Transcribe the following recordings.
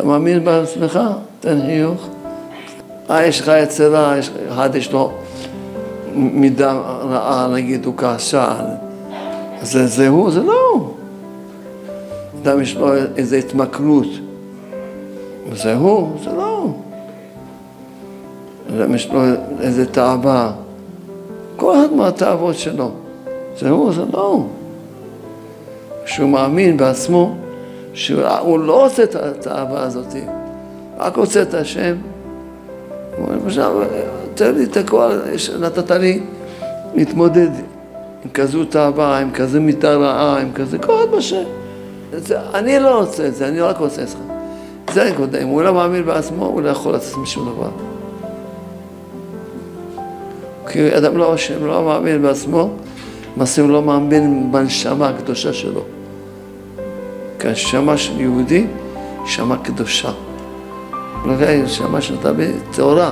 אתה מאמין בעצמך? תן חיוך. יש לך יצרה, אחד יש לו מידה רעה, נגיד, הוא כעסן. זה הוא, זה לא הוא. אדם יש לו איזו התמכרות. זה הוא, זה לא הוא. אדם יש לו איזו תאווה. כל אחד מהתאוות שלו. זה הוא, זה לא הוא. שהוא מאמין בעצמו, שהוא לא עושה את התאווה הזאת. רק רוצה את השם. הוא אומר, למשל, תן לי את הכל, נתת לי להתמודד עם כזו תאווה, עם כזו מיטה רעה, עם כזה, כל עוד בשם. אני לא רוצה את זה, אני רק רוצה את זה. זה הנקודה, אם הוא לא מאמין בעצמו, הוא לא יכול לעשות משום דבר. כי אדם לא מאמין בעצמו, מעשים לא מאמין בנשמה הקדושה שלו. כי הנשמה של יהודי, נשמה קדושה. ולכן נשמה שאתה בתאורה.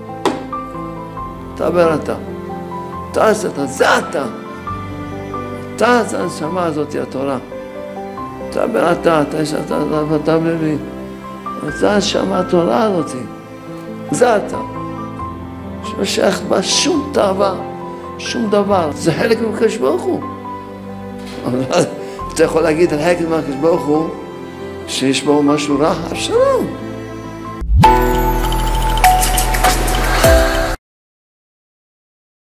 אתה ברתה. אתה עשתה, זה אתה. אתה, זה הנשמה הזאת, התורה. אתה ברתה, אתה מבין. זה הנשמה התורה הזאת. זה אתה. שלא שייך בה שום תאווה, שום דבר. זה חלק מהקדוש ברוך הוא. אתה יכול להגיד על חלק מהקדוש ברוך הוא שיש בו משהו רע, שלום.